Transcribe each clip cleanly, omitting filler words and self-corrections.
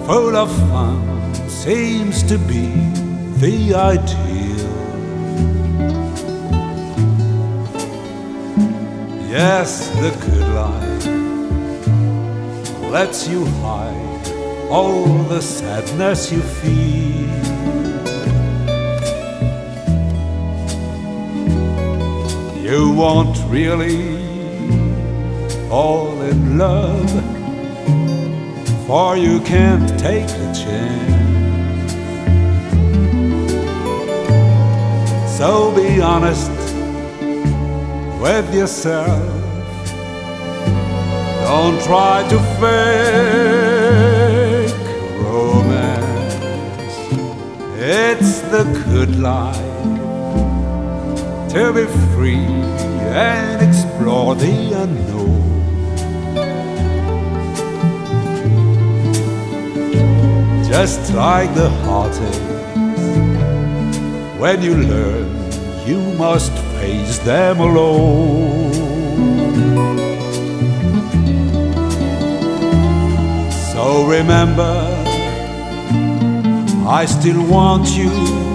full of fun seems to be the ideal. Yes, the good life lets you hide all the sadness you feel. You won't really fall in love, for you can't take a chance. So be honest with yourself. Don't try to fake romance. It's the good life to be free and explore the unknown. Just like the heartaches, when you learn, you must face them alone. So remember, I still want you,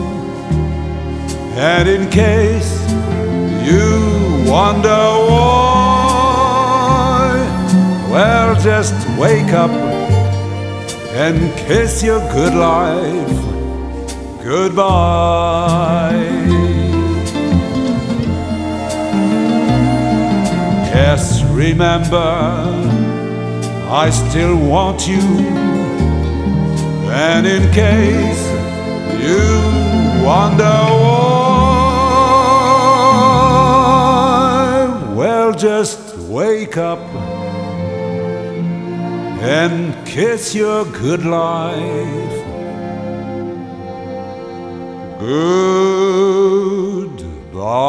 and in case you wonder why, well, just wake up and kiss your good life goodbye. Yes, remember, I still want you, and in case you wonder why, well, just wake up and kiss your good life goodbye.